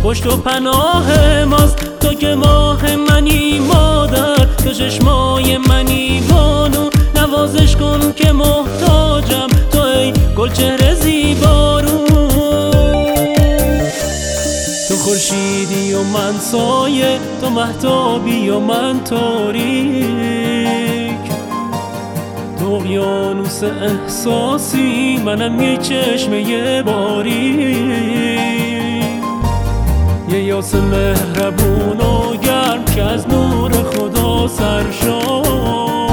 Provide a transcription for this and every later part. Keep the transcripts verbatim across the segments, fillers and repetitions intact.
پشت و پناه ماست. تو که ماه منی مادر، تو چشمای منی بانو، نوازش کن که محتاجم تو ای گل چهره زیبارو. تو خورشیدی و من سایه، تو مهتابی و من تاریک، تو اقیانوس احساسی، منم یه چشمه باریک، یه یاس مهربون و گرم که از نور خدا سرشار.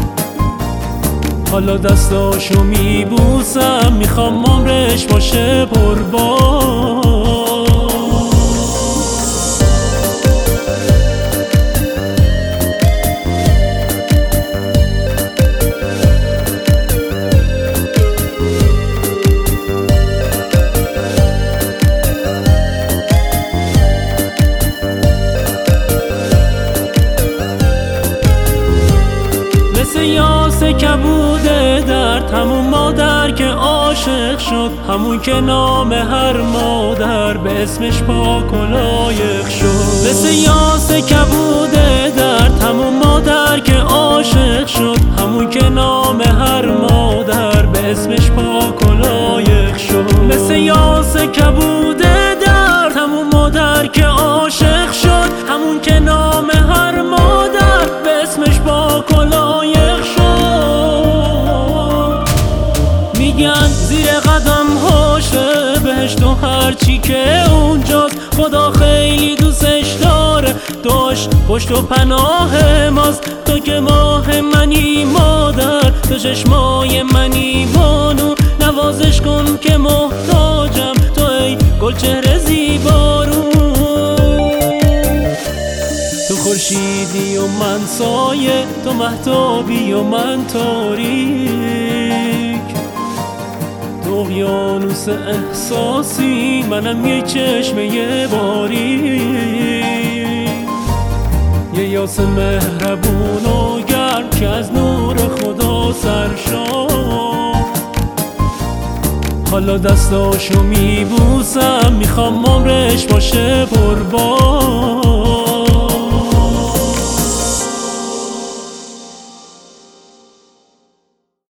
حالا دستاشو میبوسم، میخوام عمرش باشه پربار. یاس کبوده درد، همون مادر که عاشق شد، همون که نام هر مادر به اسمش پاک و لایق شد. مثل یاس کبوده درد، همون مادر که عاشق شد، همون که نام هر مادر به اسمش پاک و لایق شد. مثل یاس کبوده درد، همون مادر که عاشق شد، همون که نام هر مادر به اسمش پاک و لایق. میگن زیر قدم هاشه بهشت و هرچی که اونجاست، خدا خیلی دوستش داره، داشت پشت و پناه ماست. تو که ماه منی مادر، تو چشمای منی بانو، نوازش کن که محتاجم تو ای گل چهره زیبارو. تو خورشیدی و من سایه، تو مهتابی و من تاریک، تو اقیانوس احساسی، منم یه چشمه باریک، یه یاس مهربون و گرم که از نور خدا سرشار. حالا دستاشو میبوسم، میخوام عمرش باشه پربار.